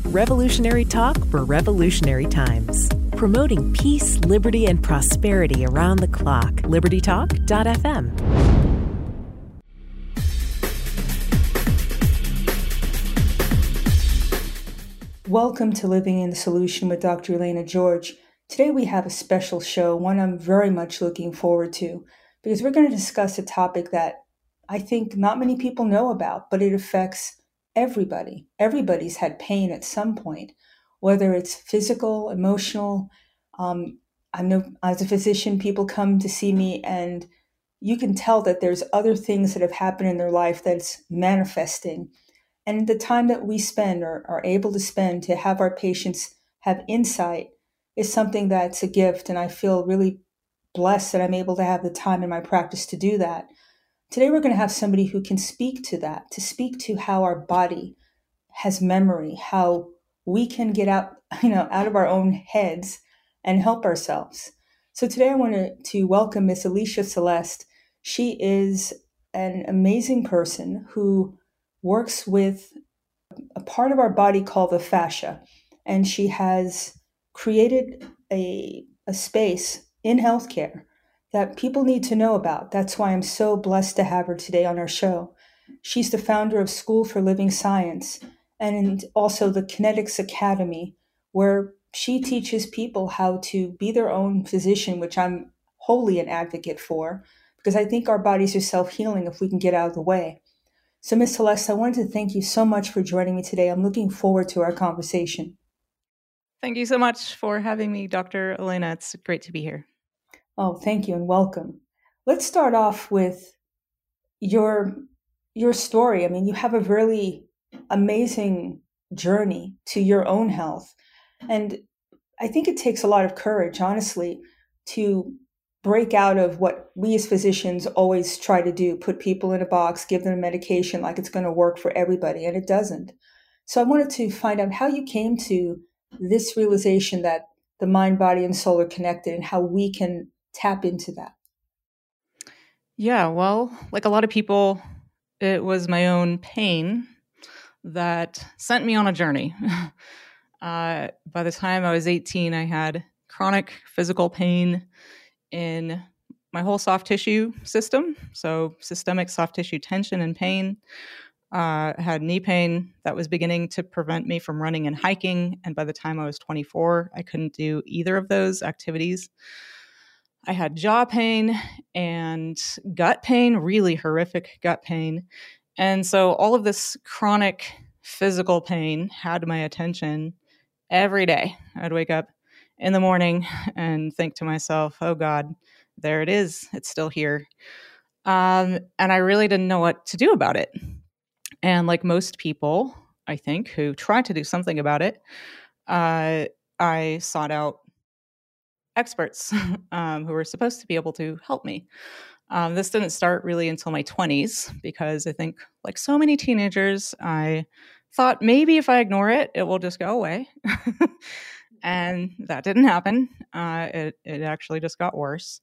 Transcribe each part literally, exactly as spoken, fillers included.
Revolutionary talk for revolutionary times. Promoting peace, liberty, and prosperity around the clock. liberty talk dot f m. Welcome to Living in the Solution with Doctor Elena George. Today we have a special show, one I'm very much looking forward to, because we're going to discuss a topic that I think not many people know about, but it affects everybody. Everybody's had pain at some point, whether it's physical, emotional. Um, I know as a physician, people come to see me and you can tell that there's other things that have happened in their life that's manifesting. And the time that we spend or are able to spend to have our patients have insight is something that's a gift. And I feel really blessed that I'm able to have the time in my practice to do that. Today, we're going to have somebody who can speak to that, to speak to how our body has memory, how we can get out, you know, out of our own heads and help ourselves. So today I want to, to welcome Miss Alicia Celeste. She is an amazing person who works with a part of our body called the fascia. And she has created a, a space in healthcare that people need to know about. That's why I'm so blessed to have her today on our show. She's the founder of School for Living Science and also the Kinetics Academy, where she teaches people how to be their own physician, which I'm wholly an advocate for, because I think our bodies are self-healing if we can get out of the way. So, Miz Celeste, I wanted to thank you so much for joining me today. I'm looking forward to our conversation. Thank you so much for having me, Doctor Elena. It's great to be here. Oh, thank you and welcome. Let's start off with your your story. I mean, you have a really amazing journey to your own health. And I think it takes a lot of courage, honestly, to break out of what we as physicians always try to do, put people in a box, give them a medication like it's going to work for everybody, and it doesn't. So I wanted to find out how you came to this realization that the mind, body, and soul are connected and how we can tap into that. Yeah, well, like a lot of people, it was my own pain that sent me on a journey. uh, by the time I was eighteen, I had chronic physical pain in my whole soft tissue system. So systemic soft tissue tension and pain. Uh, I had knee pain that was beginning to prevent me from running and hiking. And by the time I was twenty-four, I couldn't do either of those activities. I had jaw pain and gut pain, really horrific gut pain. And so all of this chronic physical pain had my attention every day. I'd wake up in the morning and think to myself, oh God, there it is. It's still here. Um, and I really didn't know what to do about it. And like most people, I think, who try to do something about it, uh, I sought out experts um, who were supposed to be able to help me. Um, this didn't start really until my twenties because I think, like so many teenagers, I thought maybe if I ignore it, it will just go away. And that didn't happen. Uh, it, it actually just got worse.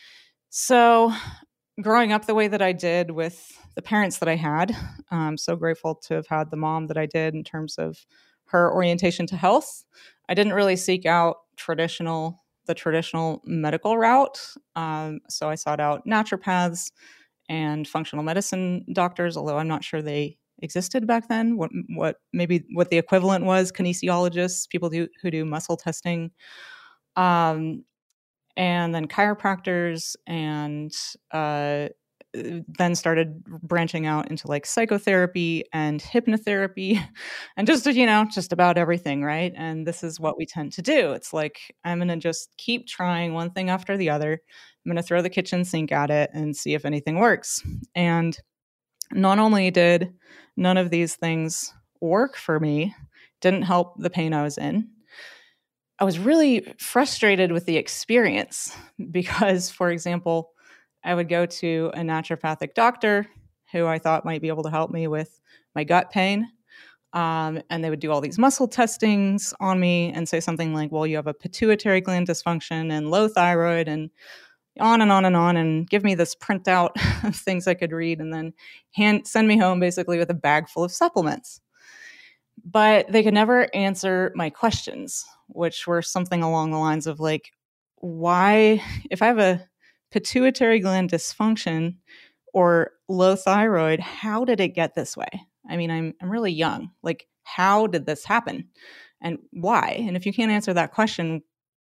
So growing up the way that I did with the parents that I had, I'm so grateful to have had the mom that I did in terms of her orientation to health. I didn't really seek out traditional the traditional medical route. Um, so I sought out naturopaths and functional medicine doctors, although I'm not sure they existed back then. What, what maybe what the equivalent was, kinesiologists, people do, who do muscle testing, um, and then chiropractors, and uh, then started branching out into like psychotherapy and hypnotherapy and just, you know, just about everything, right? And this is what we tend to do. It's like, I'm going to just keep trying one thing after the other. I'm going to throw the kitchen sink at it and see if anything works. And not only did none of these things work for me, didn't help the pain I was in, I was really frustrated with the experience because, for example, I would go to a naturopathic doctor who I thought might be able to help me with my gut pain. Um, and they would do all these muscle testings on me and say something like, well, you have a pituitary gland dysfunction and low thyroid and on and on and on, and give me this printout of things I could read and then hand send me home basically with a bag full of supplements. but they could never answer my questions, which were something along the lines of like, why, if I have a pituitary gland dysfunction or low thyroid, how did it get this way? I mean, I'm I'm really young. Like, how did this happen? And why? And if you can't answer that question,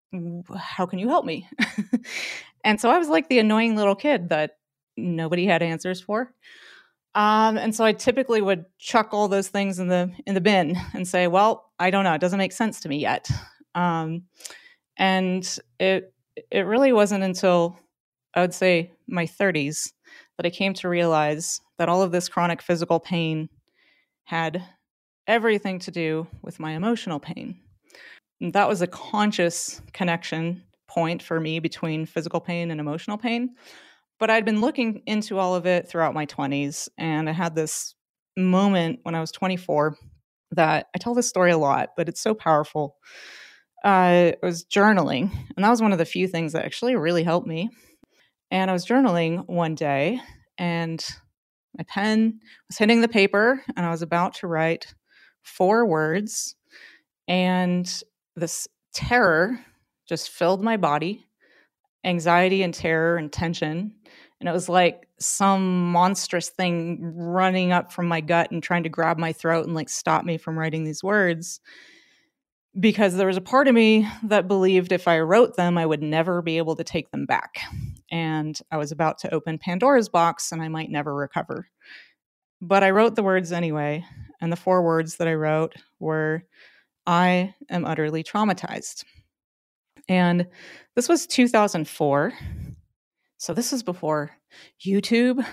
how can you help me? And so I was like the annoying little kid that nobody had answers for. Um, and so I typically would chuck all those things in the in the bin and say, well, I don't know. It doesn't make sense to me yet. Um, and it it really wasn't until I would say my thirties that I came to realize that all of this chronic physical pain had everything to do with my emotional pain. And that was a conscious connection point for me between physical pain and emotional pain. But I'd been looking into all of it throughout my twenties, and I had this moment when I was twenty-four that I tell this story a lot, but it's so powerful. Uh, I was journaling, and that was one of the few things that actually really helped me. And I was journaling one day, and my pen was hitting the paper, and I was about to write four words, and this terror just filled my body, anxiety and terror and tension. And it was like some monstrous thing running up from my gut and trying to grab my throat and like stop me from writing these words. Because there was a part of me that believed if I wrote them, I would never be able to take them back. And I was about to open Pandora's box and I might never recover. But I wrote the words anyway. And the four words that I wrote were, I am utterly traumatized. And this was two thousand four. So this was before YouTube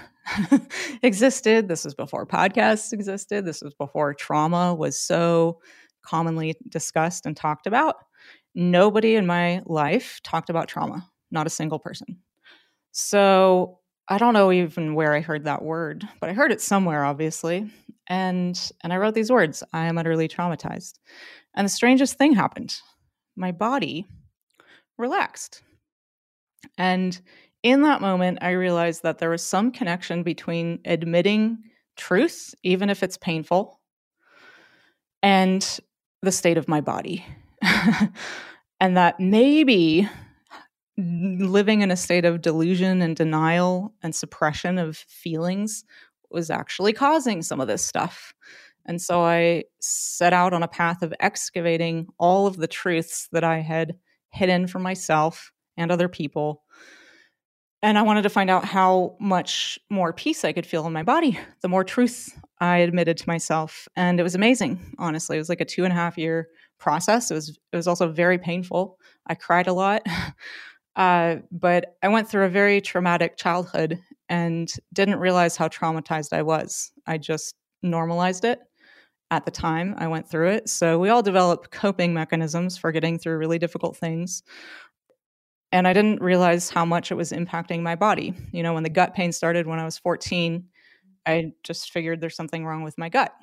existed. This was before podcasts existed. This was before trauma was so commonly discussed and talked about. Nobody in my life talked about trauma, not a single person. So I don't know even where I heard that word, but I heard it somewhere, obviously. And and I wrote these words, I am utterly traumatized. And the strangest thing happened. My body relaxed. And in that moment, I realized that there was some connection between admitting truth, even if it's painful, and the state of my body. And that maybe living in a state of delusion and denial and suppression of feelings was actually causing some of this stuff. And so I set out on a path of excavating all of the truths that I had hidden from myself and other people. And I wanted to find out how much more peace I could feel in my body, the more truth I admitted to myself. And it was amazing, honestly. It was like a two and a half year process. It was it was also very painful. I cried a lot. Uh, but I went through a very traumatic childhood and didn't realize how traumatized I was. I just normalized it at the time I went through it. So we all develop coping mechanisms for getting through really difficult things. And I didn't realize how much it was impacting my body. You know, when the gut pain started when I was fourteen, I just figured there's something wrong with my gut.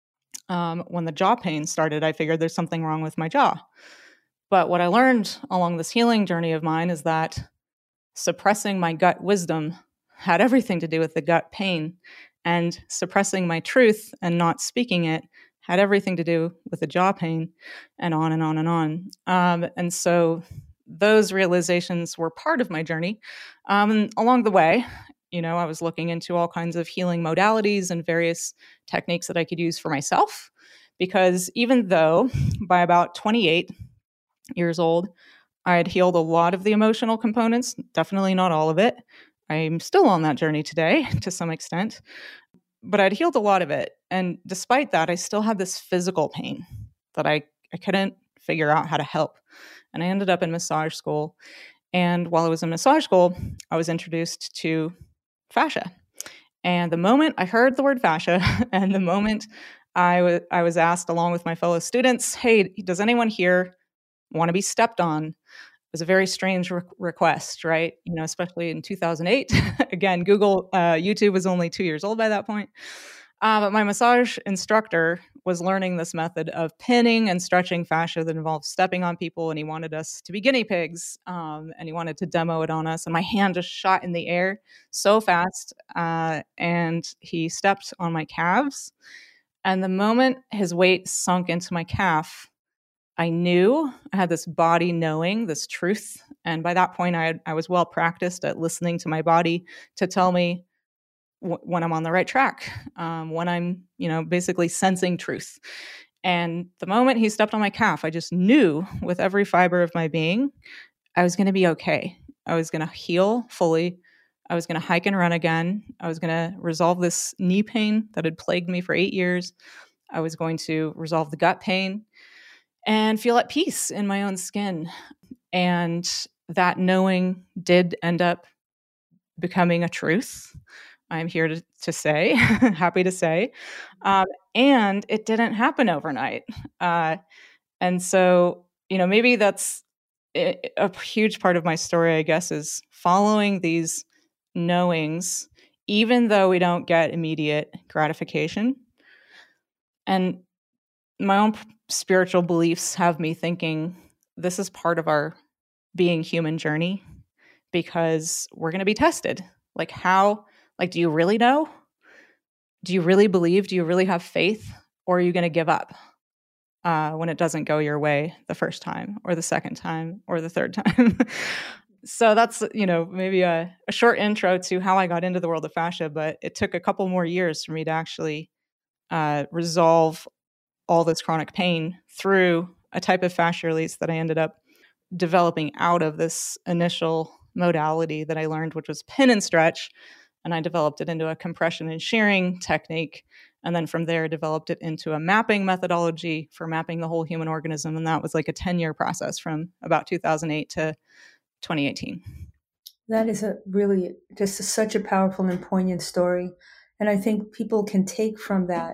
Um, when the jaw pain started, I figured there's something wrong with my jaw. But what I learned along this healing journey of mine is that suppressing my gut wisdom had everything to do with the gut pain, and suppressing my truth and not speaking it had everything to do with the jaw pain, and on and on and on. Um, and so those realizations were part of my journey. Um, and along the way, you know, I was looking into all kinds of healing modalities and various techniques that I could use for myself. Because even though by about twenty-eight years old, I had healed a lot of the emotional components, definitely not all of it. I'm still on that journey today to some extent, but I'd healed a lot of it. And despite that, I still had this physical pain that I, I couldn't figure out how to help. And I ended up in massage school. And while I was in massage school, I was introduced to fascia. And the moment I heard the word fascia, and the moment I, w- I was asked along with my fellow students, hey, does anyone here want to be stepped on? It was a very strange re- request, right? You know, especially in two thousand eight. Again, Google, uh, YouTube was only two years old by that point. Uh, but my massage instructor was learning this method of pinning and stretching fascia that involved stepping on people, and he wanted us to be guinea pigs, um, and he wanted to demo it on us. And my hand just shot in the air so fast, uh, and he stepped on my calves. And the moment his weight sunk into my calf, I knew I had this body knowing, this truth. And by that point, I, had, I was well practiced at listening to my body to tell me w- when I'm on the right track, um, when I'm, you know, basically sensing truth. And the moment he stepped on my calf, I just knew with every fiber of my being, I was going to be okay. I was going to heal fully. I was going to hike and run again. I was going to resolve this knee pain that had plagued me for eight years. I was going to resolve the gut pain and feel at peace in my own skin. And that knowing did end up becoming a truth. I'm here to, to say, happy to say. Um, and it didn't happen overnight. Uh, and so, you know, maybe that's it, a huge part of my story, I guess, is following these knowings, even though we don't get immediate gratification. And my own spiritual beliefs have me thinking this is part of our being human journey because we're going to be tested. Like how, like, do you really know? Do you really believe? Do you really have faith? Or are you going to give up uh, when it doesn't go your way the first time or the second time or the third time? So that's, you know, maybe a, a short intro to how I got into the world of fascia, but it took a couple more years for me to actually uh, resolve all this chronic pain through a type of fascia release that I ended up developing out of this initial modality that I learned, which was pin and stretch. And I developed it into a compression and shearing technique. And then from there, developed it into a mapping methodology for mapping the whole human organism. And that was like a ten-year process from about two thousand eight to twenty eighteen. That is a really just a, such a powerful and poignant story. And I think people can take from that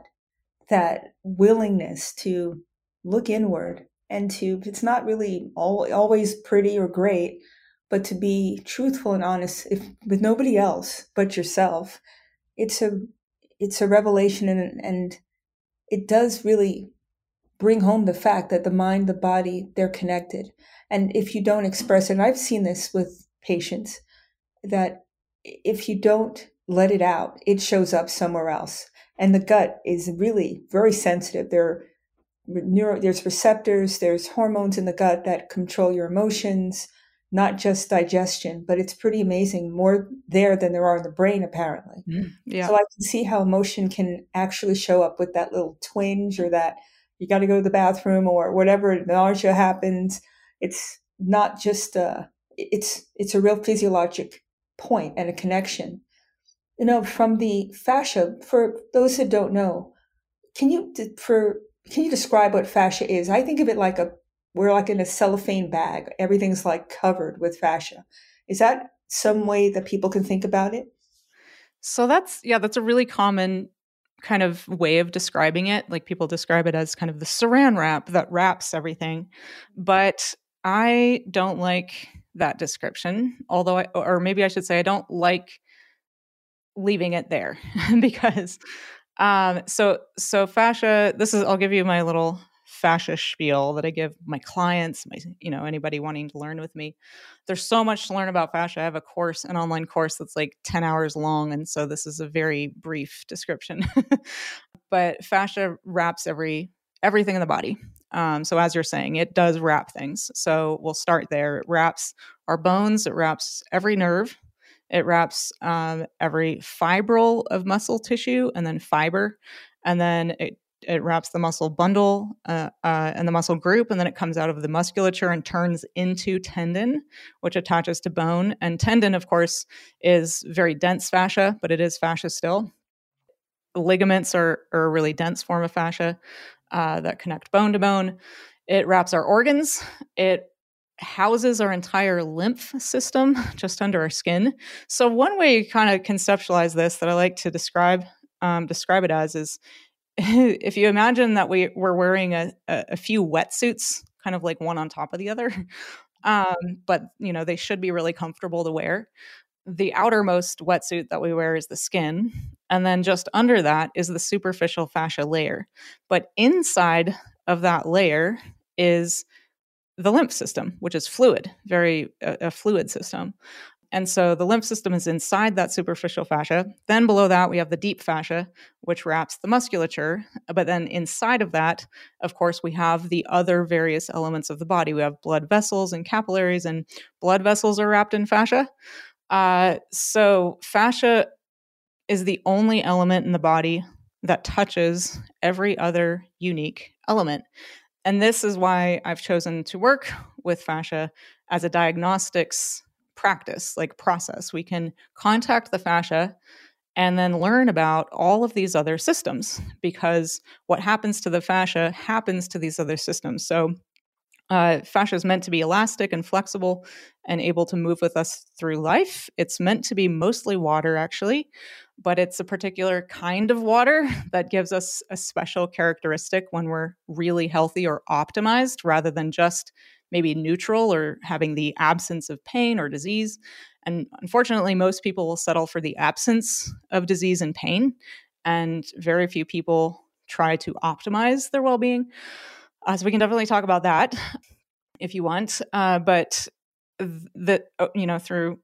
that willingness to look inward and to, it's not really all, always pretty or great, but to be truthful and honest if, with nobody else but yourself. It's a, it's a revelation, and, and it does really bring home the fact that the mind, the body, they're connected. And if you don't express it, and I've seen this with patients, that if you don't let it out, it shows up somewhere else. And the gut is really very sensitive. There are neuro, there's receptors, there's hormones in the gut that control your emotions, not just digestion, but it's pretty amazing, more there than there are in the brain, apparently. Mm, yeah. So I can see how emotion can actually show up with that little twinge, or that you got to go to the bathroom, or whatever, nausea happens. It's not just a, it's, it's a real physiologic point and a connection. You know, from the fascia, for those that don't know, can you for can you describe what fascia is? I think of it like a we're like in a cellophane bag. Everything's like covered with fascia. Is that some way that people can think about it? So that's yeah, that's a really common kind of way of describing it. Like people describe it as kind of the saran wrap that wraps everything. But I don't like that description. Although I, or maybe I should say I don't like leaving it there because um so so fascia, this is I'll give you my little fascia spiel that I give my clients, my you know anybody wanting to learn with me. There's so much to learn about fascia. I have a course, an online course that's like ten hours long, and so this is a very brief description. But fascia wraps every everything in the body. Um, so as you're saying, it does wrap things. So we'll start there. It wraps our bones. It wraps every nerve. It wraps um, every fibril of muscle tissue and then fiber. And then it, it wraps the muscle bundle uh, uh, and the muscle group. And then it comes out of the musculature and turns into tendon, which attaches to bone. And tendon, of course, is very dense fascia, but it is fascia still. Ligaments are, are a really dense form of fascia uh, that connect bone to bone. It wraps our organs. It houses our entire lymph system just under our skin. So one way you kind of conceptualize this that I like to describe um, describe it as is if you imagine that we, we're wearing a, a, a few wetsuits, kind of like one on top of the other, um, but you know they should be really comfortable to wear. The outermost wetsuit that we wear is the skin, and then just under that is the superficial fascia layer. But inside of that layer is the lymph system, which is fluid, very a, a fluid system. And so the lymph system is inside that superficial fascia. Then below that, we have the deep fascia, which wraps the musculature. But then inside of that, of course, we have the other various elements of the body. We have blood vessels and capillaries, and blood vessels are wrapped in fascia. Uh, so fascia is the only element in the body that touches every other unique element. And this is why I've chosen to work with fascia as a diagnostics practice, like process. We can contact the fascia and then learn about all of these other systems, because what happens to the fascia happens to these other systems. So uh, fascia is meant to be elastic and flexible and able to move with us through life. It's meant to be mostly water, actually, but it's a particular kind of water that gives us a special characteristic when we're really healthy or optimized, rather than just maybe neutral or having the absence of pain or disease. And unfortunately, most people will settle for the absence of disease and pain, and very few people try to optimize their well-being. Uh, so we can definitely talk about that if you want. Uh, but that, you know, through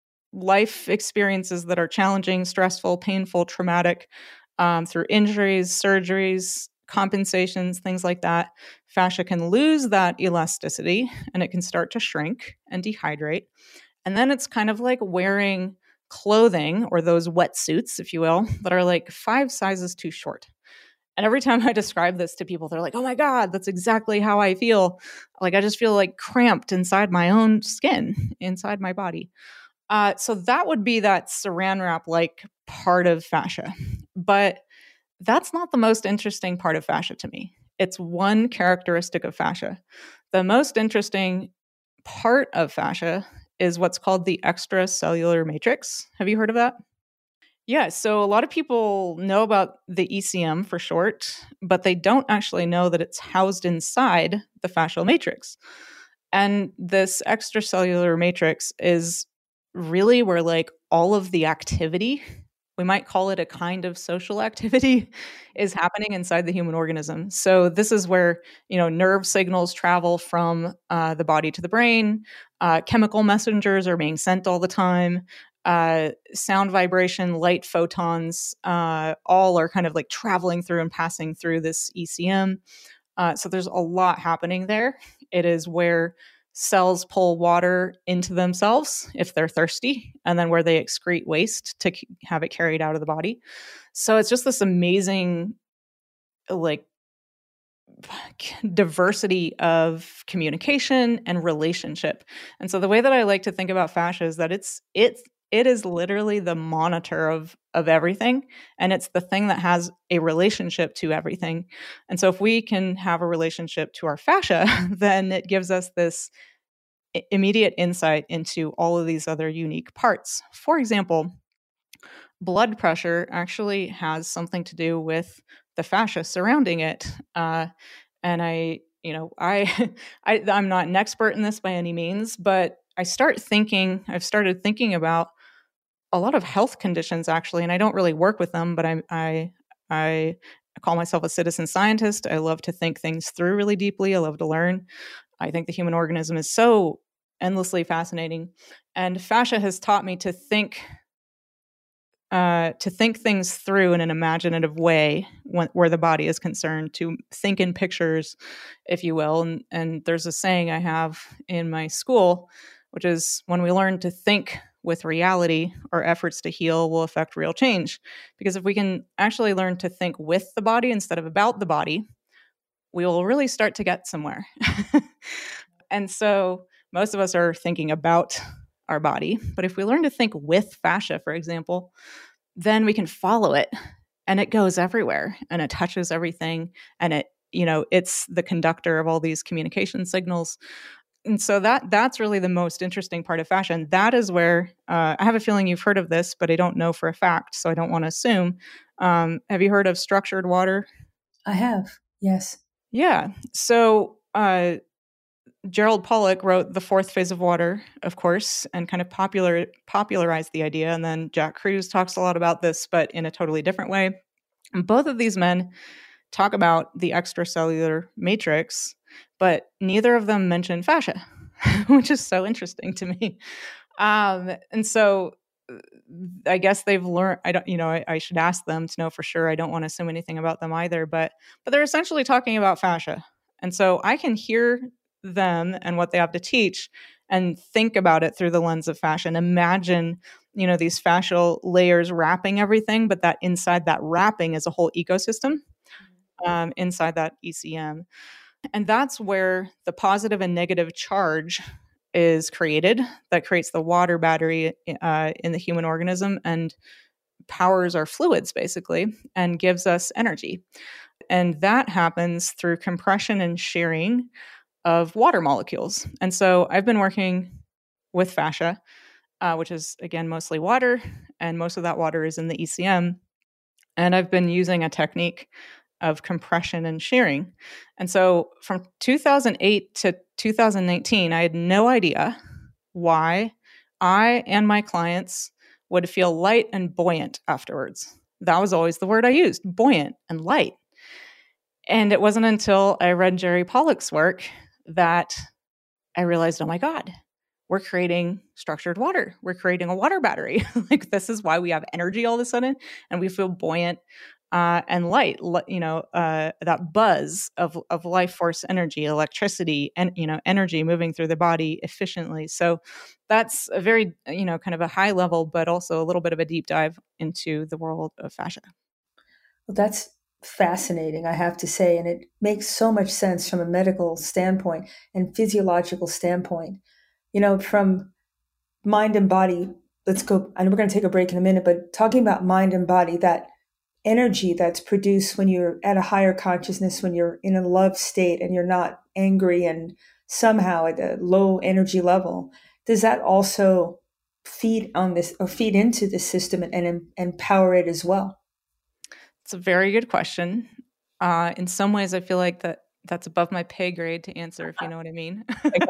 life experiences that are challenging, stressful, painful, traumatic, um, through injuries, surgeries, compensations, things like that, fascia can lose that elasticity and it can start to shrink and dehydrate. And then it's kind of like wearing clothing, or those wetsuits, if you will, that are like five sizes too short. And every time I describe this to people, they're like, oh my God, that's exactly how I feel. Like, I just feel like cramped inside my own skin, inside my body. Uh, so that would be that saran wrap like part of fascia. But that's not the most interesting part of fascia to me. It's one characteristic of fascia. The most interesting part of fascia is what's called the extracellular matrix. Have you heard of that? Yeah, so a lot of people know about the E C M for short, but they don't actually know that it's housed inside the fascial matrix. And this extracellular matrix is really where like all of the activity, we might call it a kind of social activity, is happening inside the human organism. So this is where, you know, nerve signals travel from uh, the body to the brain. Uh, chemical messengers are being sent all the time. Uh, sound vibration, light photons, uh, all are kind of like traveling through and passing through this E C M. Uh, so there's a lot happening there. It is where cells pull water into themselves if they're thirsty, and then where they excrete waste to c- have it carried out of the body. So it's just this amazing, like, diversity of communication and relationship. And so the way that I like to think about fascia is that it's it's it is literally the monitor of of everything, and it's the thing that has a relationship to everything. And so if we can have a relationship to our fascia, then it gives us this immediate insight into all of these other unique parts. For example, blood pressure actually has something to do with the fascia surrounding it. Uh, and I, you know, I, I, I'm not an expert in this by any means, but I start thinking, I've started thinking about a lot of health conditions actually, and I don't really work with them, but I, I, I call myself a citizen scientist. I love to think things through really deeply. I love to learn. I think the human organism is so endlessly fascinating, and fascia has taught me to think Uh, to think things through in an imaginative way when, where the body is concerned, to think in pictures, if you will. And, and there's a saying I have in my school, which is, when we learn to think with reality, our efforts to heal will affect real change. Because if we can actually learn to think with the body instead of about the body, we will really start to get somewhere. And so most of us are thinking about our body. But if we learn to think with fascia, for example, then we can follow it, and it goes everywhere, and it touches everything, and it, you know, it's the conductor of all these communication signals. And so that that's really the most interesting part of fascia. And that is where uh, I have a feeling you've heard of this, but I don't know for a fact, so I don't want to assume. Um, have you heard of structured water? I have, yes. Yeah. So uh, Gerald Pollack wrote The Fourth Phase of Water, of course, and kind of popular popularized the idea. And then Jack Kruse talks a lot about this, but in a totally different way. And both of these men talk about the extracellular matrix, but neither of them mention fascia, which is so interesting to me. um, and so I guess they've learned, I don't, you know, I, I should ask them to know for sure. I don't want to assume anything about them either, but, but they're essentially talking about fascia. And so I can hear them and what they have to teach and think about it through the lens of fascia and imagine, you know, these fascial layers wrapping everything, but that inside that wrapping is a whole ecosystem um, inside that E C M. And that's where the positive and negative charge is created that creates the water battery uh, in the human organism and powers our fluids basically and gives us energy. And that happens through compression and shearing of water molecules. And so I've been working with fascia, uh, which is again mostly water, and most of that water is in the E C M. And I've been using a technique of compression and shearing. And so from two thousand eight to two thousand nineteen, I had no idea why I and my clients would feel light and buoyant afterwards. That was always the word I used, buoyant and light. And it wasn't until I read Jerry Pollack's work that I realized, oh my God, we're creating structured water. We're creating a water battery. Like this is why we have energy all of a sudden and we feel buoyant uh, and light, you know, uh, that buzz of, of life force energy, electricity, and, you know, energy moving through the body efficiently. So that's a very, you know, kind of a high level, but also a little bit of a deep dive into the world of fascia. Well, that's fascinating, I have to say, and it makes so much sense from a medical standpoint and physiological standpoint. You know, from mind and body, let's go, and we're going to take a break in a minute, but talking about mind and body, that energy that's produced when you're at a higher consciousness, when you're in a love state and you're not angry and somehow at a low energy level, does that also feed on this or feed into the system and, and empower it as well? It's a very good question. Uh, in some ways, I feel like that that's above my pay grade to answer, if you know what I mean.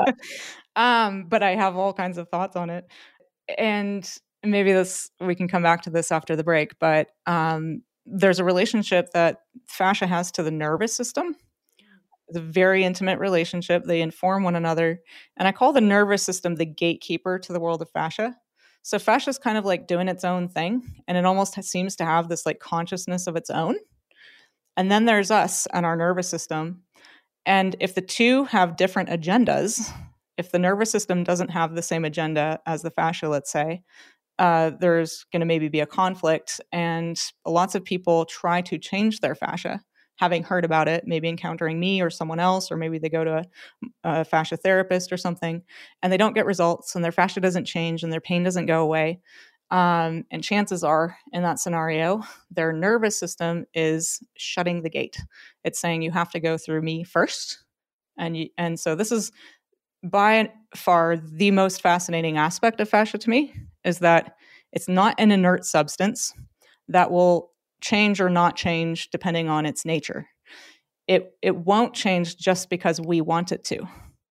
um, but I have all kinds of thoughts on it. And maybe this we can come back to this after the break, but um, there's a relationship that fascia has to the nervous system. It's a very intimate relationship. They inform one another. And I call the nervous system the gatekeeper to the world of fascia. So fascia is kind of like doing its own thing, and it almost seems to have this like consciousness of its own. And then there's us and our nervous system. And if the two have different agendas, if the nervous system doesn't have the same agenda as the fascia, let's say, uh, there's going to maybe be a conflict. And lots of people try to change their fascia, having heard about it, maybe encountering me or someone else, or maybe they go to a, a fascia therapist or something, and they don't get results, and their fascia doesn't change, and their pain doesn't go away. Um, and chances are, in that scenario, their nervous system is shutting the gate. It's saying, you have to go through me first. And you, and so this is by far the most fascinating aspect of fascia to me, is that it's not an inert substance that will change or not change depending on its nature. It it won't change just because we want it to.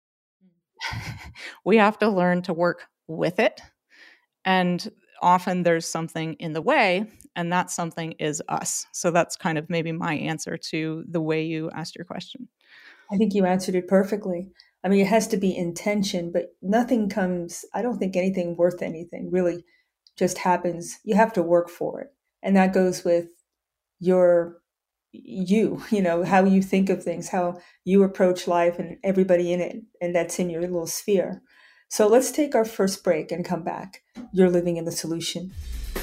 We have to learn to work with it. And often there's something in the way, and that something is us. So that's kind of maybe my answer to the way you asked your question. I think you answered it perfectly. I mean, it has to be intention, but nothing comes, I don't think anything worth anything really just happens. You have to work for it. And that goes with your, you, you know, how you think of things, how you approach life and everybody in it. And that's in your little sphere. So let's take our first break and come back. You're living in the solution.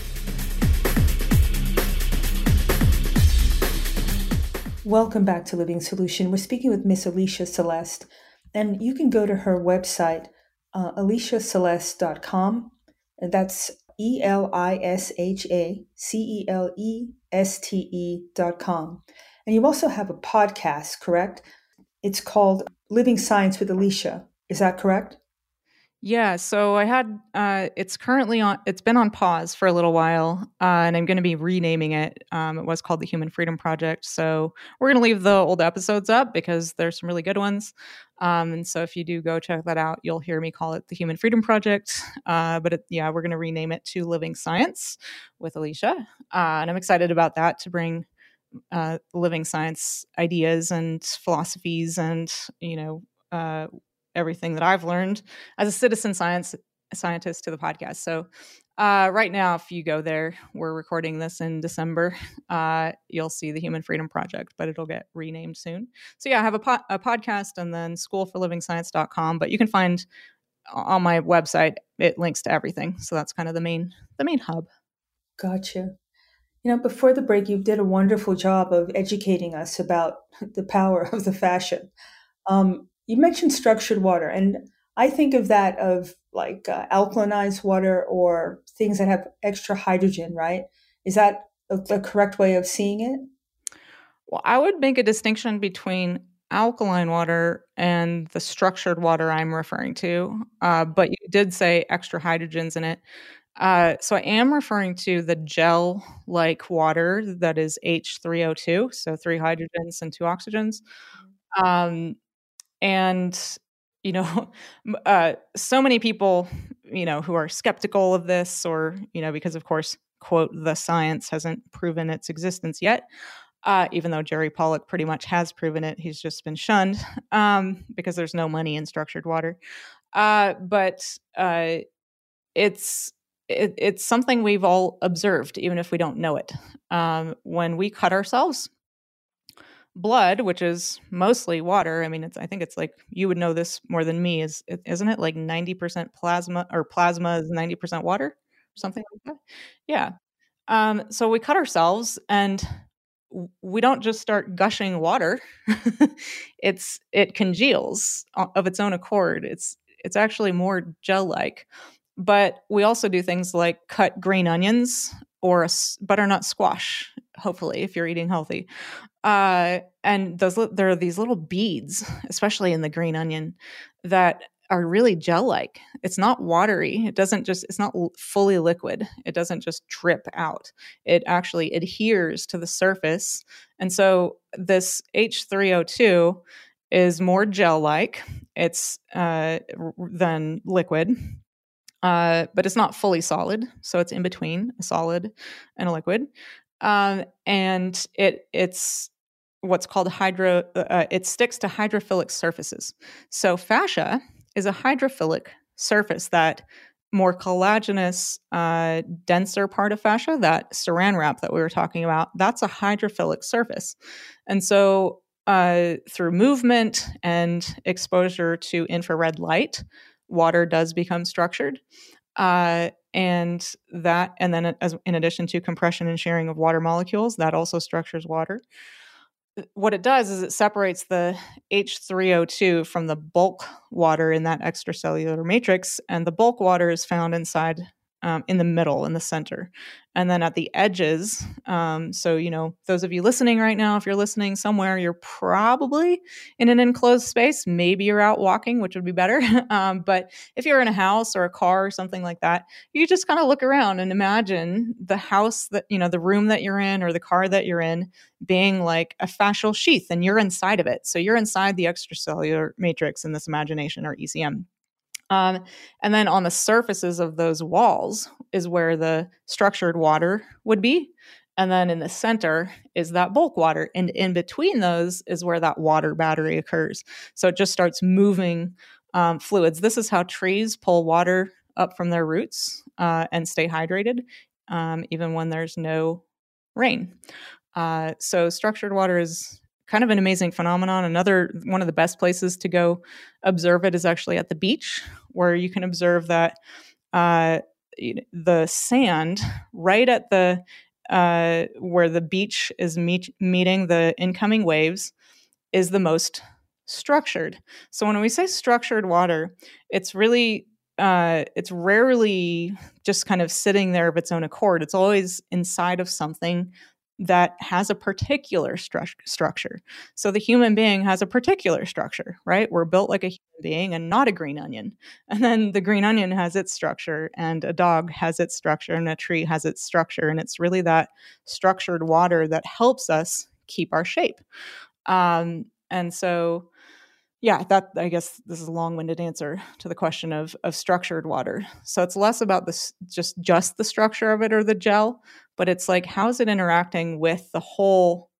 Welcome back to Living Solution. We're speaking with Miss Elisha Celeste, and you can go to her website, uh, elisha celeste dot com, and that's E L I S H A C E L E S T E dot com. And you also have a podcast, correct? It's called Living Science with Elisha. Is that correct? Yeah, so I had, uh, it's currently on, it's been on pause for a little while, uh, and I'm going to be renaming it. Um, it was called the Human Freedom Project. So we're going to leave the old episodes up because there's some really good ones. Um, and so if you do go check that out, you'll hear me call it the Human Freedom Project. Uh, but it, yeah, we're going to rename it to Living Science with Elisha. Uh, and I'm excited about that, to bring uh, living science ideas and philosophies and, you know, uh, everything that I've learned as a citizen science scientist to the podcast. So uh, right now, if you go there, we're recording this in December, uh, you'll see the Human Freedom Project, but it'll get renamed soon. So yeah, I have a, po- a podcast and then school for living science dot com, but you can find on my website, it links to everything. So that's kind of the main, the main hub. Gotcha. You know, before the break, you did a wonderful job of educating us about the power of the fascia. Um, you mentioned structured water, and I think of that of like uh, alkalinized water or things that have extra hydrogen, right? Is that a, a correct way of seeing it? Well, I would make a distinction between alkaline water and the structured water I'm referring to. Uh, but you did say extra hydrogens in it. Uh, so I am referring to the gel-like water that is H three O two, so three hydrogens and two oxygens. Um, and, you know, uh, so many people, you know, who are skeptical of this or, you know, because of course, quote, the science hasn't proven its existence yet. Uh, even though Jerry Pollack pretty much has proven it, he's just been shunned um, because there's no money in structured water. Uh, but uh, it's it, it's something we've all observed, even if we don't know it. Um, when we cut ourselves, blood, which is mostly water. I mean, it's I think it's like you would know this more than me. Is isn't it like ninety percent plasma or plasma is ninety percent water, something like that? Yeah. Um, so we cut ourselves and we don't just start gushing water. it's it congeals of its own accord. It's it's actually more gel-like. But we also do things like cut green onions or a butternut squash, hopefully, if you're eating healthy. Uh, and those there are these little beads, especially in the green onion, that are really gel-like. It's not watery. It doesn't just, it's not fully liquid. It doesn't just drip out. It actually adheres to the surface. And so this H three O two is more gel-like. It's uh, than liquid. Uh, but it's not fully solid. So it's in between a solid and a liquid. Um, and it it's what's called hydro, uh, it sticks to hydrophilic surfaces. So fascia is a hydrophilic surface, that more collagenous, uh, denser part of fascia, that saran wrap that we were talking about, that's a hydrophilic surface. And so uh, through movement and exposure to infrared light, water does become structured. Uh, and that, and then as, in addition to compression and shearing of water molecules, that also structures water. What it does is it separates the H three O two from the bulk water in that extracellular matrix, and the bulk water is found inside, um, in the middle, in the center. And then at the edges, um, so, you know, those of you listening right now, if you're listening somewhere, you're probably in an enclosed space. Maybe you're out walking, which would be better. um, but if you're in a house or a car or something like that, you just kind of look around and imagine the house that, you know, the room that you're in or the car that you're in being like a fascial sheath, and you're inside of it. So you're inside the extracellular matrix in this imagination, or E C M. Um, and then on the surfaces of those walls is where the structured water would be. And then in the center is that bulk water. And in between those is where that water battery occurs. So it just starts moving um, fluids. This is how trees pull water up from their roots uh, and stay hydrated, um, even when there's no rain. Uh, so structured water is kind of an amazing phenomenon. Another one of the best places to go observe it is actually at the beach, where you can observe that uh, the sand right at the uh, where the beach is meet, meeting the incoming waves is the most structured. So when we say structured water, it's really uh, it's rarely just kind of sitting there of its own accord. It's always inside of something that has a particular stru- structure. So the human being has a particular structure, right? We're built like a human being and not a green onion. And then the green onion has its structure, and a dog has its structure, and a tree has its structure. And it's really that structured water that helps us keep our shape. Um, and so, yeah, that, I guess this is a long-winded answer to the question of, of structured water. So it's less about this, just, just the structure of it or the gel, but it's like, how is it interacting with the whole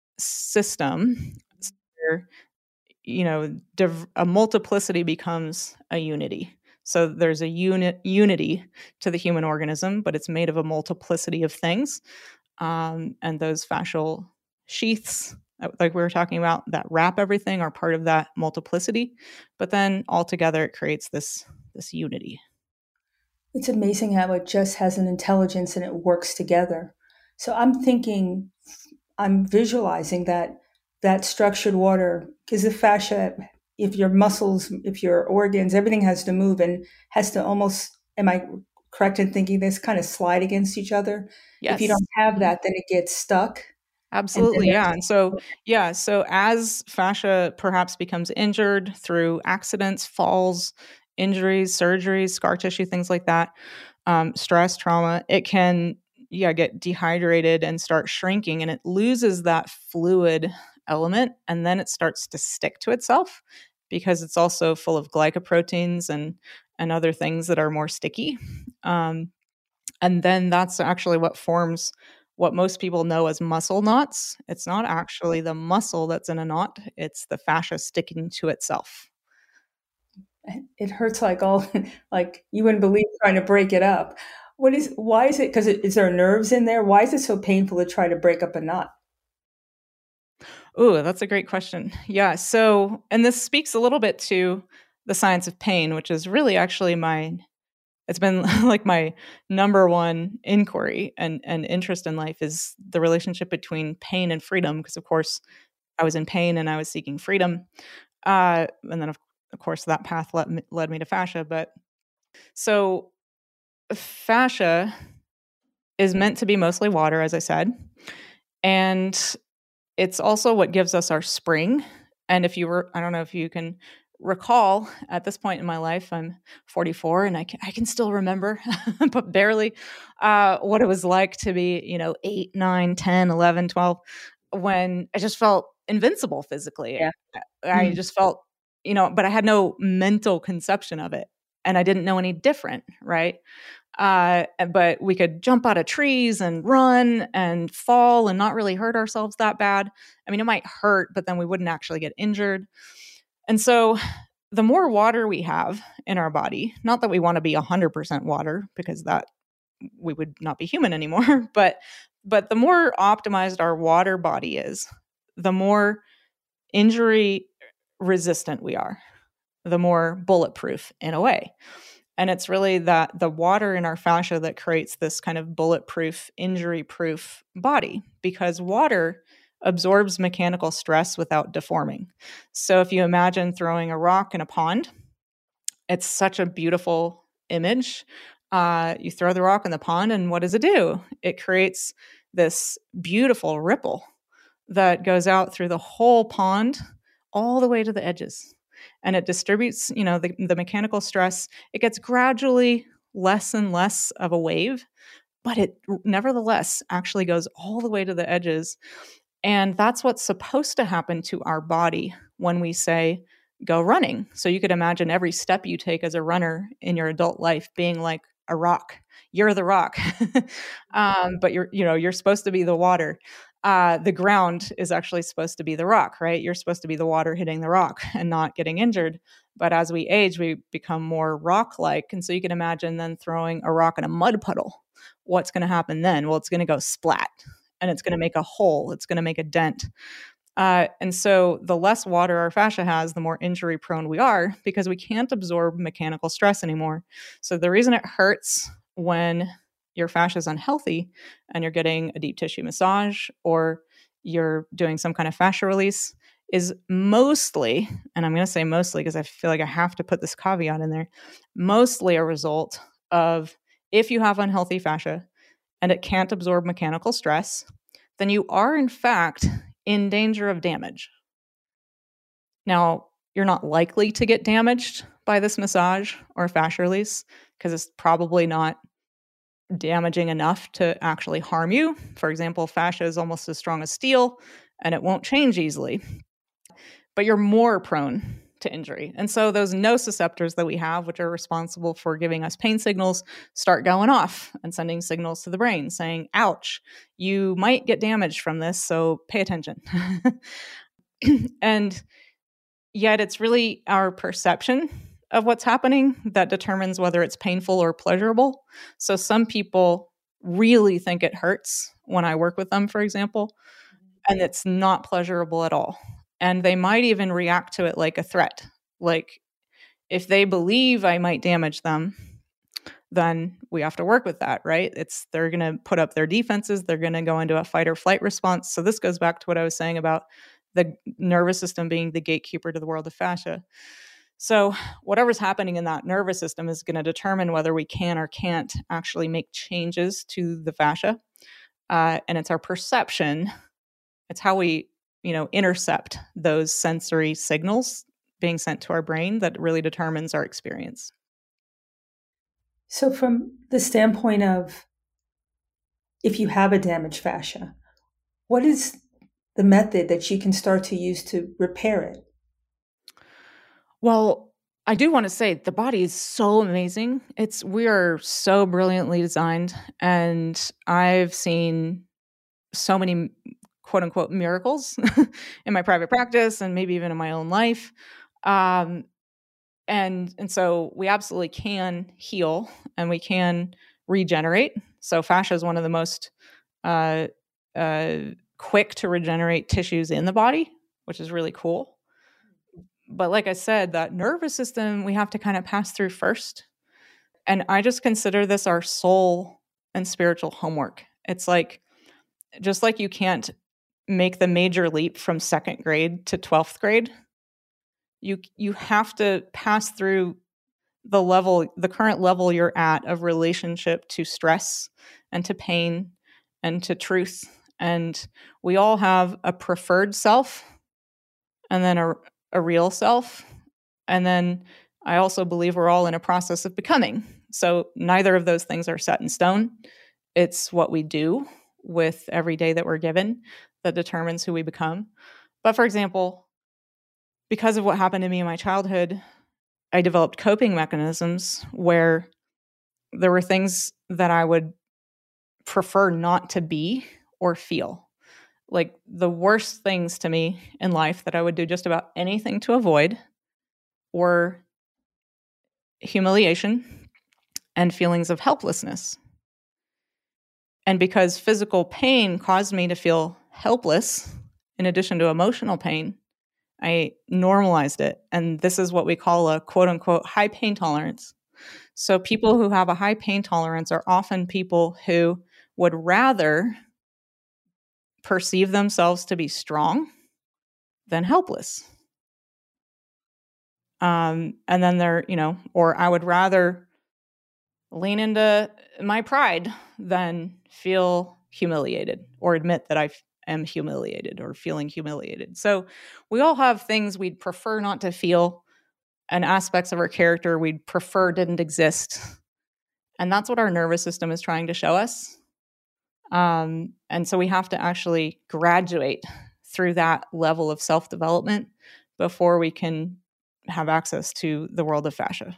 system where, you know, div- a multiplicity becomes a unity. So there's a unit unity to the human organism, but it's made of a multiplicity of things. Um, and those fascial sheaths, like we were talking about, that wrap everything are part of that multiplicity. But then altogether, it creates this this unity. It's amazing how it just has an intelligence and it works together. So I'm thinking, I'm visualizing that that structured water, because the fascia, if your muscles, if your organs, everything has to move and has to almost, am I correct in thinking this, kind of slide against each other? Yes. If you don't have that, then it gets stuck. Absolutely, and yeah. And so, yeah, so as fascia perhaps becomes injured through accidents, falls, injuries, surgeries, scar tissue, things like that, um, stress, trauma, it can, yeah, get dehydrated and start shrinking, and it loses that fluid element, and then it starts to stick to itself because it's also full of glycoproteins and and other things that are more sticky. Um, and then that's actually what forms what most people know as muscle knots. It's not actually the muscle that's in a knot, it's the fascia sticking to itself. It hurts like all, like you wouldn't believe trying to break it up. What is, why is it, because is there nerves in there? Why is it so painful to try to break up a knot? Oh, that's a great question. Yeah. So, and this speaks a little bit to the science of pain, which is really actually my, it's been like my number one inquiry and, and interest in life is the relationship between pain and freedom. Because of course I was in pain and I was seeking freedom. Uh, and then of, of course that path led me, led me to fascia. But so fascia is meant to be mostly water, as I said. And it's also what gives us our spring. And if you were, I don't know if you can recall at this point in my life, I'm forty-four and I can, I can still remember, but barely, uh, what it was like to be, you know, eight, nine, ten, eleven, twelve, when I just felt invincible physically. Yeah. I Mm. just felt, you know, but I had no mental conception of it and I didn't know any different. Right. Uh, but we could jump out of trees and run and fall and not really hurt ourselves that bad. I mean, it might hurt, but then we wouldn't actually get injured. And so the more water we have in our body, not that we want to be one hundred percent water because that we would not be human anymore, but but the more optimized our water body is, the more injury resistant we are, the more bulletproof in a way. And it's really that the water in our fascia that creates this kind of bulletproof, injury-proof body, because water absorbs mechanical stress without deforming. So if you imagine throwing a rock in a pond, it's such a beautiful image. Uh, you throw the rock in the pond, and what does it do? It creates this beautiful ripple that goes out through the whole pond all the way to the edges. And it distributes, you know, the, the mechanical stress. It gets gradually less and less of a wave, but it nevertheless actually goes all the way to the edges. And that's what's supposed to happen to our body when we say, go running. So you could imagine every step you take as a runner in your adult life being like a rock. You're the rock. um, but you're, you know, you're supposed to be the water. Uh, the ground is actually supposed to be the rock, right? You're supposed to be the water hitting the rock and not getting injured. But as we age, we become more rock-like. And so you can imagine then throwing a rock in a mud puddle. What's going to happen then? Well, it's going to go splat and it's going to make a hole. It's going to make a dent. Uh, and so the less water our fascia has, the more injury prone we are because we can't absorb mechanical stress anymore. So the reason it hurts when your fascia is unhealthy and you're getting a deep tissue massage or you're doing some kind of fascia release is mostly, and I'm going to say mostly because I feel like I have to put this caveat in there, mostly a result of if you have unhealthy fascia and it can't absorb mechanical stress, then you are in fact in danger of damage. Now, you're not likely to get damaged by this massage or fascia release because it's probably not damaging enough to actually harm you. For example, fascia is almost as strong as steel and it won't change easily. But you're more prone to injury. And so those nociceptors that we have, which are responsible for giving us pain signals, start going off and sending signals to the brain saying, ouch, you might get damaged from this, so pay attention. And yet it's really our perception of what's happening that determines whether it's painful or pleasurable. So some people really think it hurts when I work with them, for example, and it's not pleasurable at all. And they might even react to it like a threat. Like if they believe I might damage them, then we have to work with that, right? It's they're going to put up their defenses. They're going to go into a fight or flight response. So this goes back to what I was saying about the nervous system being the gatekeeper to the world of fascia. So whatever's happening in that nervous system is going to determine whether we can or can't actually make changes to the fascia. Uh, and it's our perception. It's how we, you know, intercept those sensory signals being sent to our brain that really determines our experience. So from the standpoint of if you have a damaged fascia, what is the method that you can start to use to repair it? Well, I do want to say the body is so amazing. It's we are so brilliantly designed, and I've seen so many quote unquote miracles in my private practice and maybe even in my own life. Um, And and so we absolutely can heal and we can regenerate. So fascia is one of the most uh, uh, quick to regenerate tissues in the body, which is really cool. But like I said, that nervous system we have to kind of pass through first. And I just consider this our soul and spiritual homework. It's like, just like you can't make the major leap from second grade to twelfth grade, You you have to pass through the level, the current level you're at of relationship to stress and to pain and to truth. And we all have a preferred self and then a, a real self. And then I also believe we're all in a process of becoming. So neither of those things are set in stone. It's what we do with every day that we're given that determines who we become. But for example, because of what happened to me in my childhood, I developed coping mechanisms where there were things that I would prefer not to be or feel. Like the worst things to me in life that I would do just about anything to avoid were humiliation and feelings of helplessness. And because physical pain caused me to feel helpless, in addition to emotional pain, I normalized it. And this is what we call a quote unquote high pain tolerance. So people who have a high pain tolerance are often people who would rather perceive themselves to be strong than helpless. Um, and then they're, you know, or I would rather lean into my pride than feel humiliated or admit that I am humiliated or feeling humiliated. So we all have things we'd prefer not to feel and aspects of our character we'd prefer didn't exist. And that's what our nervous system is trying to show us. Um, and so we have to actually graduate through that level of self-development before we can have access to the world of fascia.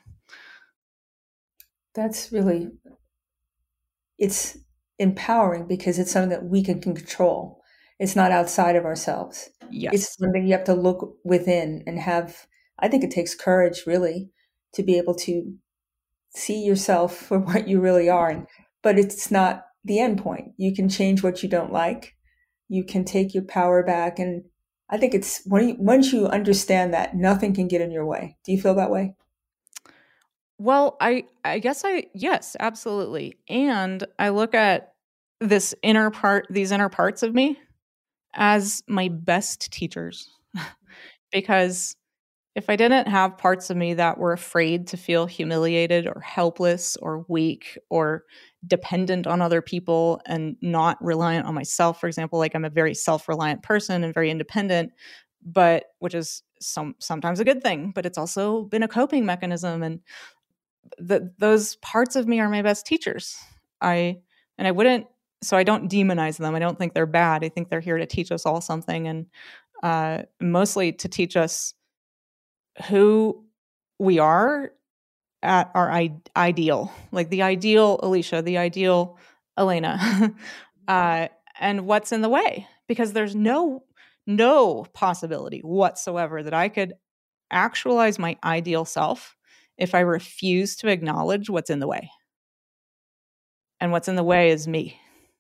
That's really, it's empowering because it's something that we can control. It's not outside of ourselves. Yes. It's something you have to look within and have, I think it takes courage really to be able to see yourself for what you really are. And, but it's not the end point. You can change what you don't like. You can take your power back. And I think it's when you, once you understand that, nothing can get in your way. Do you feel that way? Well, I, I guess I, yes, absolutely. And I look at this inner part, these inner parts of me as my best teachers. Because if I didn't have parts of me that were afraid to feel humiliated or helpless or weak or dependent on other people and not reliant on myself, for example, like I'm a very self-reliant person and very independent, but which is some sometimes a good thing, but it's also been a coping mechanism. And the, those parts of me are my best teachers. I and I wouldn't, so I don't demonize them. I don't think they're bad. I think they're here to teach us all something, and uh, mostly to teach us who we are at our I- ideal, like the ideal Alicia, the ideal Elena, uh, and what's in the way. Because there's no no possibility whatsoever that I could actualize my ideal self if I refuse to acknowledge what's in the way. And what's in the way is me.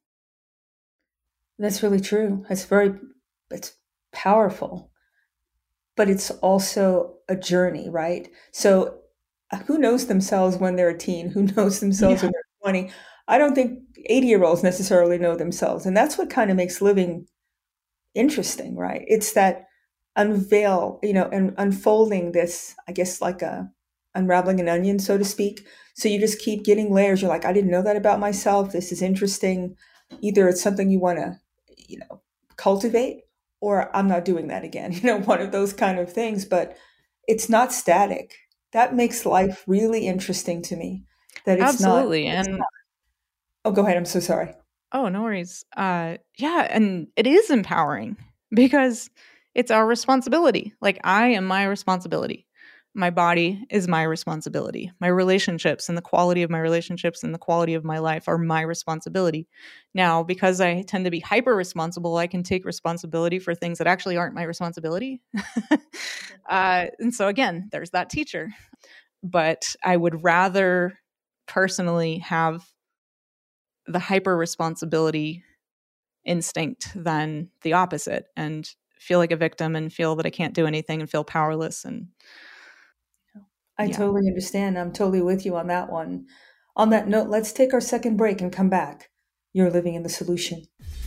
That's really true. It's very, it's powerful, but it's also a journey, right? So uh, who knows themselves when they're a teen? Who knows themselves Yeah. when they're twenty? I don't think eighty year olds necessarily know themselves. And that's what kind of makes living interesting, right? It's that unveil, you know, and unfolding this, I guess, like a unraveling an onion, so to speak. So you just keep getting layers. You're like, I didn't know that about myself. This is interesting. Either it's something you want to, you know, cultivate, or I'm not doing that again, you know, one of those kind of things. But it's not static. That makes life really interesting to me. That it's not, Absolutely. it's And not. Oh, go ahead. I'm so sorry. oh, no worries. Uh, yeah, and it is empowering because it's our responsibility. Like, I am my responsibility. My body is my responsibility. My relationships and the quality of my relationships and the quality of my life are my responsibility. Now, because I tend to be hyper responsible, I can take responsibility for things that actually aren't my responsibility. uh, and so, again, there's that teacher. But I would rather personally have the hyper responsibility instinct than the opposite, and feel like a victim and feel that I can't do anything and feel powerless. And I yeah. totally understand. I'm totally with you on that one. On that note, let's take our second break and come back. You're living in the solution.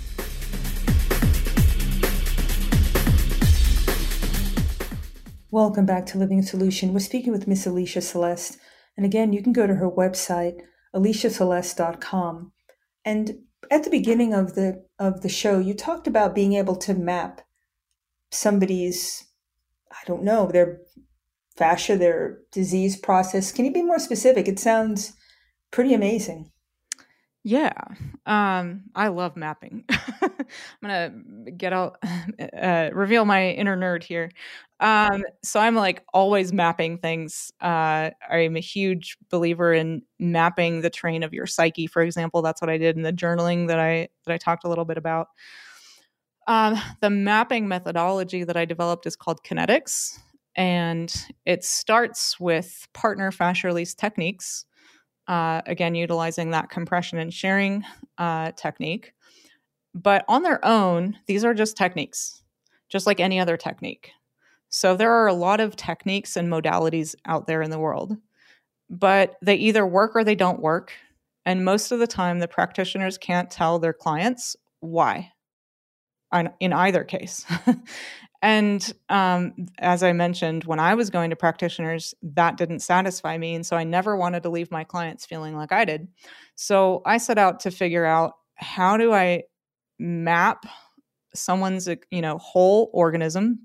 Welcome back to Living Solution. We're speaking with Miss Alicia Celeste. And again, you can go to her website, alicia celeste dot com. And at the beginning of the of the show, you talked about being able to map somebody's, I don't know, their fascia, their disease process. Can you be more specific? It sounds pretty amazing. Yeah. Um, I love mapping. I'm going to get out, uh, reveal my inner nerd here. Um, so I'm like always mapping things. Uh, I'm a huge believer in mapping the terrain of your psyche. For example, that's what I did in the journaling that I, that I talked a little bit about. Um, the mapping methodology that I developed is called kinetics, and it starts with partner fascia release techniques. Uh, again, utilizing that compression and sharing uh, technique. But on their own, these are just techniques, just like any other technique. So there are a lot of techniques and modalities out there in the world, but they either work or they don't work. And most of the time, the practitioners can't tell their clients why in either case. And um, as I mentioned, when I was going to practitioners, that didn't satisfy me. And so I never wanted to leave my clients feeling like I did. So I set out to figure out, how do I map someone's, you know, whole organism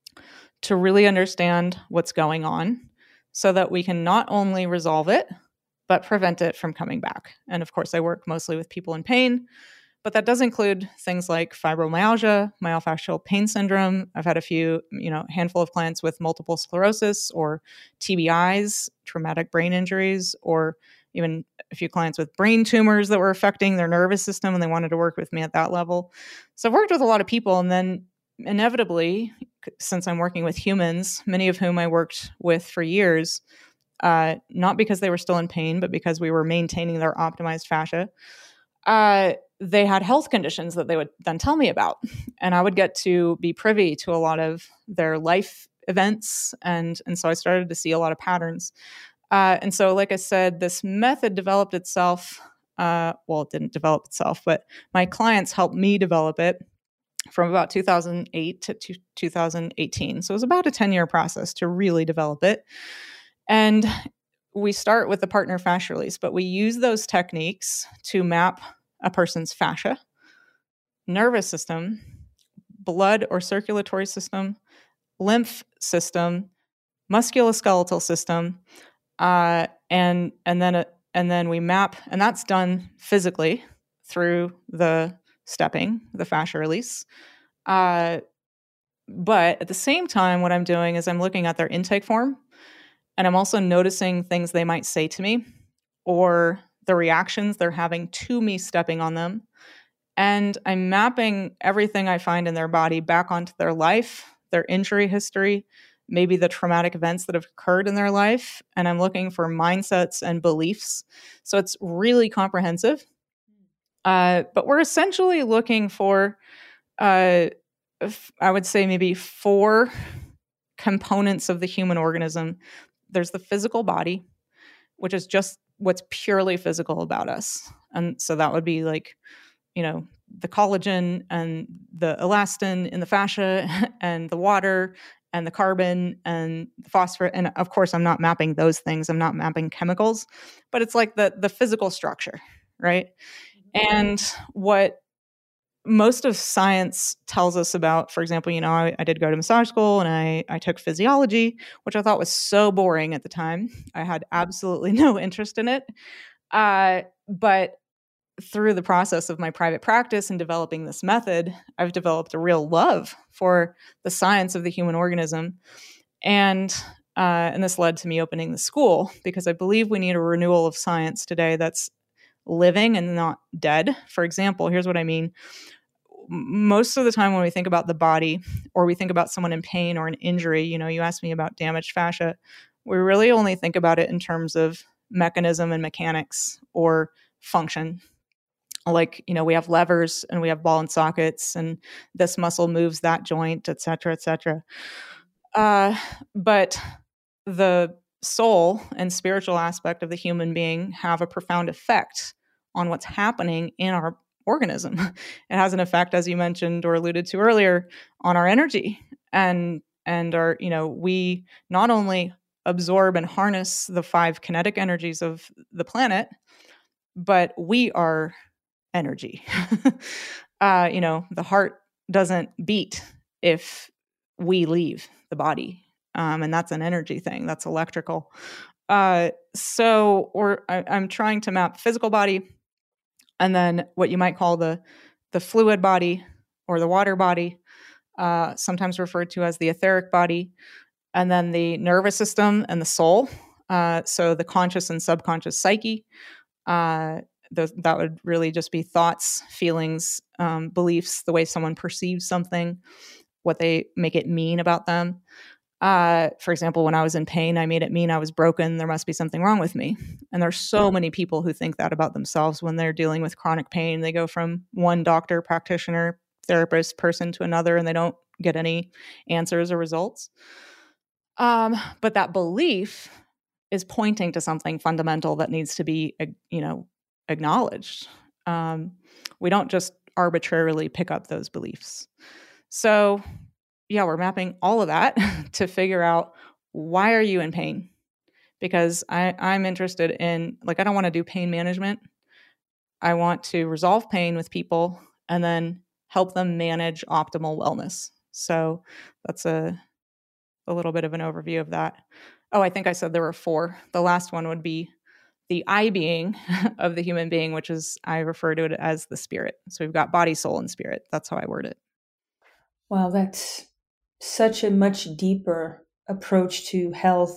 to really understand what's going on so that we can not only resolve it, but prevent it from coming back. And of course, I work mostly with people in pain. But that does include things like fibromyalgia, myofascial pain syndrome. I've had a few, you know, handful of clients with multiple sclerosis or T B Is, traumatic brain injuries, or even a few clients with brain tumors that were affecting their nervous system, and they wanted to work with me at that level. So I've worked with a lot of people, and then inevitably, since I'm working with humans, many of whom I worked with for years, uh, not because they were still in pain, but because we were maintaining their optimized fascia, uh, they had health conditions that they would then tell me about. And I would get to be privy to a lot of their life events. And, and so I started to see a lot of patterns. Uh, and so, like I said, this method developed itself. Uh, well, it didn't develop itself, but my clients helped me develop it from about two thousand eight to two thousand eighteen. So it was about a ten-year process to really develop it. And we start with the partner fascia release, but we use those techniques to map a person's fascia, nervous system, blood or circulatory system, lymph system, musculoskeletal system, uh, and and then uh, and then we map, and that's done physically through the stepping, the fascia release. Uh, but at the same time, what I'm doing is I'm looking at their intake form, and I'm also noticing things they might say to me, or the reactions they're having to me stepping on them. And I'm mapping everything I find in their body back onto their life, their injury history, maybe the traumatic events that have occurred in their life. And I'm looking for mindsets and beliefs. So it's really comprehensive. Uh, but we're essentially looking for, uh, f- I would say, maybe four components of the human organism. There's the physical body, which is just what's purely physical about us. And so that would be like, you know, the collagen and the elastin in the fascia and the water and the carbon and the phosphorus. And of course, I'm not mapping those things. I'm not mapping chemicals, but it's like the the physical structure, right? And what most of science tells us about, for example, you know, I, I did go to massage school and I, I took physiology, which I thought was so boring at the time. I had absolutely no interest in it. Uh, but through the process of my private practice and developing this method, I've developed a real love for the science of the human organism. And uh, and this led to me opening the school, because I believe we need a renewal of science today that's living and not dead. For example, here's what I mean. Most of the time when we think about the body, or we think about someone in pain or an injury, you know, you asked me about damaged fascia, we really only think about it in terms of mechanism and mechanics or function. Like, you know, we have levers and we have ball and sockets, and this muscle moves that joint, et cetera, et cetera. Uh, but the soul and spiritual aspect of the human being have a profound effect on what's happening in our organism. It has an effect, as you mentioned or alluded to earlier, on our energy. And, and our, you know, we not only absorb and harness the five kinetic energies of the planet, but we are energy. uh, you know, the heart doesn't beat if we leave the body. Um, and that's an energy thing. That's electrical. Uh, so, or I, I'm trying to map physical body, and then what you might call the the fluid body or the water body, uh, sometimes referred to as the etheric body, and then the nervous system and the soul. Uh, so the conscious and subconscious psyche. Uh, the, that would really just be thoughts, feelings, um, beliefs, the way someone perceives something, what they make it mean about them. Uh, for example, when I was in pain, I made it mean I was broken. There must be something wrong with me. And there's so many people who think that about themselves when they're dealing with chronic pain. They go from one doctor, practitioner, therapist, person to another, and they don't get any answers or results. Um, but that belief is pointing to something fundamental that needs to be, you know, acknowledged. Um, we don't just arbitrarily pick up those beliefs. So yeah, we're mapping all of that to figure out, why are you in pain? Because I, I'm interested in, like, I don't want to do pain management. I want to resolve pain with people and then help them manage optimal wellness. So that's a, a little bit of an overview of that. Oh, I think I said there were four. The last one would be the I being of the human being, which is, I refer to it as the spirit. So we've got body, soul, and spirit. That's how I word it. Wow, that's such a much deeper approach to health.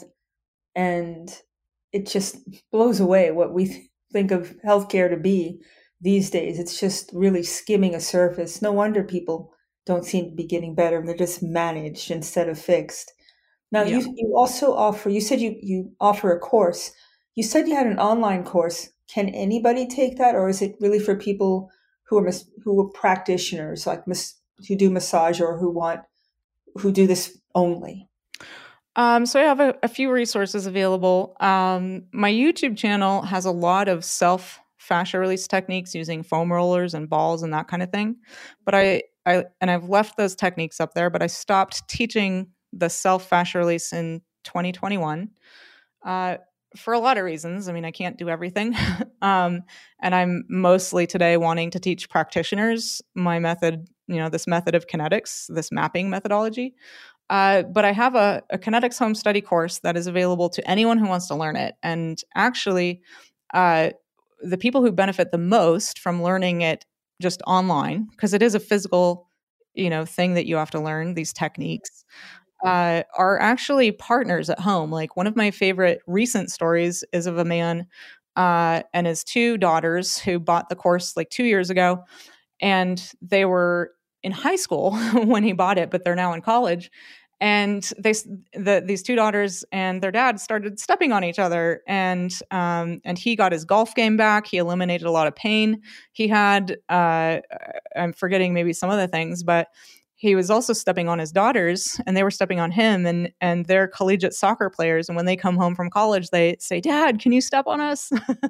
And it just blows away what we th- think of healthcare to be these days. It's just really skimming a surface. No wonder people don't seem to be getting better. They're just managed instead of fixed. Now, Yeah. you you also offer, you said you, you offer a course. You said you had an online course. Can anybody take that? Or is it really for people who are mas- who are practitioners, like mas- who do massage, or who want, who do this only? Um, so I have a, a few resources available. Um, my YouTube channel has a lot of self fascia release techniques using foam rollers and balls and that kind of thing. But I, I and I've left those techniques up there, but I stopped teaching the self fascia release in twenty twenty-one uh, for a lot of reasons. I mean, I can't do everything. um, and I'm mostly today wanting to teach practitioners my method, you know, this method of kinetics, this mapping methodology. Uh, but I have a, a kinetics home study course that is available to anyone who wants to learn it. And actually, uh, the people who benefit the most from learning it just online, because it is a physical, you know, thing that you have to learn, these techniques, uh, are actually partners at home. Like, one of my favorite recent stories is of a man uh, and his two daughters who bought the course like two years ago. And they were in high school when he bought it, but they're now in college. and they, the, these two daughters and their dad started stepping on each other, and um, and he got his golf game back. He eliminated a lot of pain he had. Uh, I'm forgetting maybe some other things, but he was also stepping on his daughters, and they were stepping on him. And and they're collegiate soccer players, and when they come home from college, they say, "Dad, can you step on us?"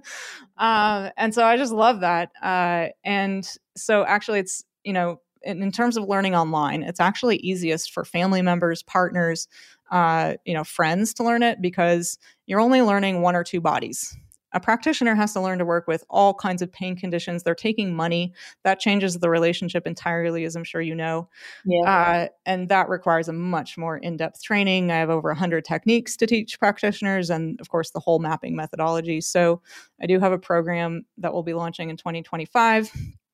uh, and so I just love that. Uh, and so actually, it's you know. In, in terms of learning online, it's actually easiest for family members, partners, uh, you know, friends to learn it, because you're only learning one or two bodies. A practitioner has to learn to work with all kinds of pain conditions. They're taking money. That changes the relationship entirely, as I'm sure you know. Yeah. Uh, and that requires a much more in-depth training. I have over one hundred techniques to teach practitioners, and of course, the whole mapping methodology. So I do have a program that we'll be launching in twenty twenty-five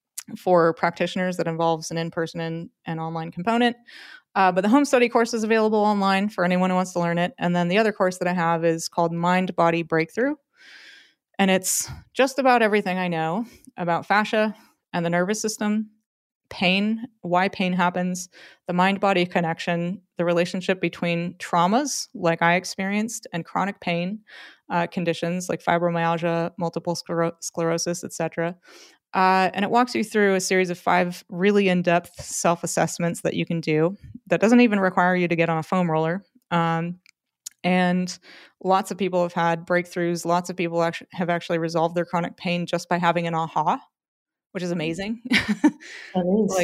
for practitioners that involves an in-person and an online component. Uh, but the home study course is available online for anyone who wants to learn it. And then the other course that I have is called Mind Body Breakthrough. And it's just about everything I know about fascia and the nervous system, pain, why pain happens, the mind-body connection, the relationship between traumas like I experienced and chronic pain uh, conditions like fibromyalgia, multiple scler- sclerosis, et cetera. Uh, and it walks you through a series of five really in-depth self-assessments that you can do that doesn't even require you to get on a foam roller. Um, and lots of people have had breakthroughs. Lots of people actually have actually resolved their chronic pain just by having an aha, which is amazing. That is. Like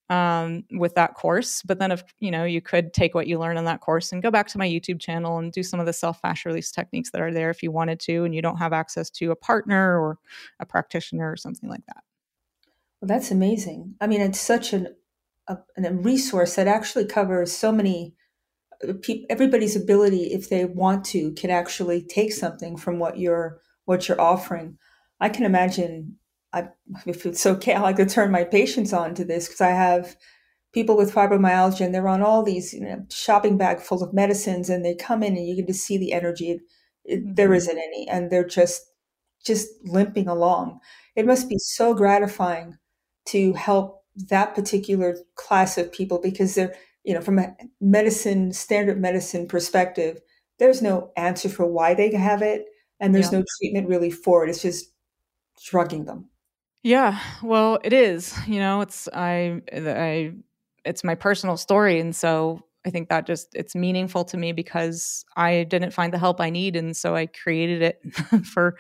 um, with that course. But then if, you know, you could take what you learn in that course and go back to my YouTube channel and do some of the self-fascia release techniques that are there if you wanted to, and you don't have access to a partner or a practitioner or something like that. Well, that's amazing. I mean, it's such an, a, a resource that actually covers so many people. Everybody's ability, if they want to, can actually take something from what you're what you're offering. I can imagine, I, if it's okay, I like to turn my patients on to this, because I have people with fibromyalgia and they're on all these, you know, shopping bag full of medicines, and they come in and you can just see the energy. It, it, mm-hmm. There isn't any, and they're just just limping along. It must be so gratifying to help that particular class of people, because they're, you know, from a medicine, standard medicine perspective, there's no answer for why they have it, and there's yeah. no treatment really for it. It's just drugging them. Yeah, well, it is. You know, it's I, I, it's my personal story, and so I think that just it's meaningful to me because I didn't find the help I need, and so I created it for,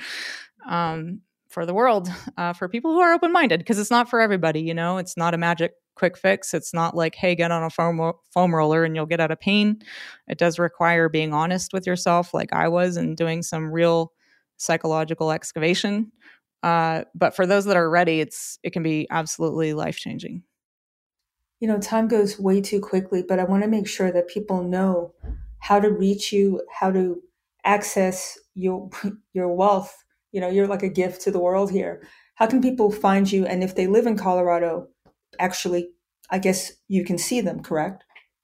um, for the world, uh, for people who are open-minded, because it's not for everybody. You know, it's not a magic quick fix. It's not like, hey, get on a foam foam roller and you'll get out of pain. It does require being honest with yourself, like I was, and doing some real psychological excavation. Uh, but for those that are ready, it's it can be absolutely life-changing. You know, time goes way too quickly, but I want to make sure that people know how to reach you, how to access your your wealth. You know, you're like a gift to the world here. How can people find you? And if they live in Colorado, actually, I guess you can see them, correct?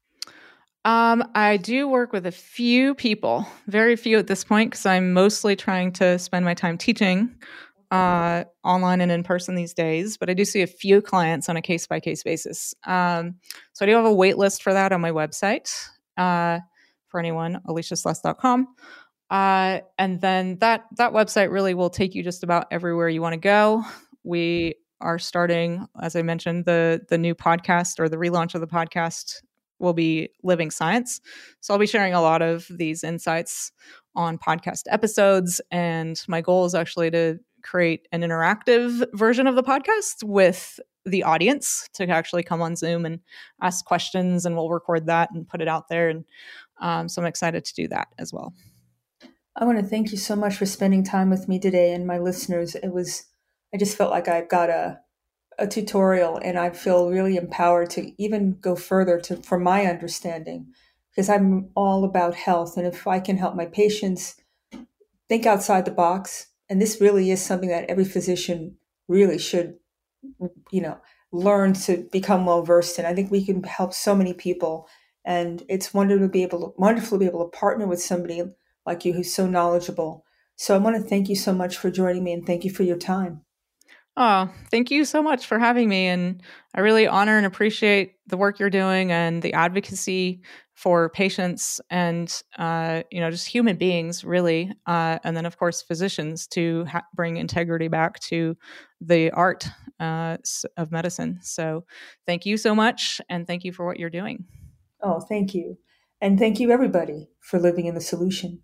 Um, I do work with a few people, very few at this point, because I'm mostly trying to spend my time teaching uh, online and in person these days, but I do see a few clients on a case-by-case basis. Um, so I do have a wait list for that on my website uh, for anyone, alicia celeste dot com. Uh, and then that that website really will take you just about everywhere you want to go. We are starting, as I mentioned, the the new podcast, or the relaunch of the podcast will be Living Science. So I'll be sharing a lot of these insights on podcast episodes. And my goal is actually to create an interactive version of the podcast with the audience to actually come on Zoom and ask questions, and we'll record that and put it out there. And um, so I'm excited to do that as well. I want to thank you so much for spending time with me today and my listeners. It was, I just felt like I got a, a tutorial, and I feel really empowered to even go further to, for my understanding, because I'm all about health. And if I can help my patients think outside the box, and this really is something that every physician really should, you know, learn to become well versed in. I think we can help so many people, and it's wonderful to be able to, wonderful to be able to partner with somebody like you who's so knowledgeable. So I want to thank you so much for joining me, and thank you for your time. Oh, thank you so much for having me. And I really honor and appreciate the work you're doing and the advocacy for patients and, uh, you know, just human beings, really. Uh, and then, of course, physicians to ha- bring integrity back to the art uh, of medicine. So thank you so much. And thank you for what you're doing. Oh, thank you. And thank you, everybody, for living in the solution.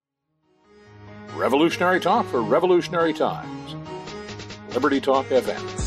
Revolutionary Talk for Revolutionary Times. Liberty Talk F M.